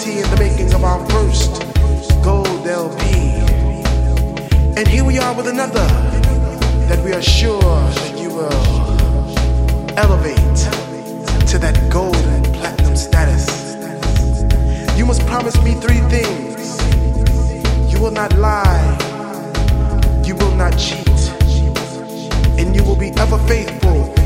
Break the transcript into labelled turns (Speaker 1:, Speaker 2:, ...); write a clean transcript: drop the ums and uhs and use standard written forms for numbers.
Speaker 1: guarantee in the making of our first gold LP. And here we are with another that we are sure that you will elevate to that gold and platinum status. You must promise me 3 things. You will not lie, you will not cheat, and you will be ever faithful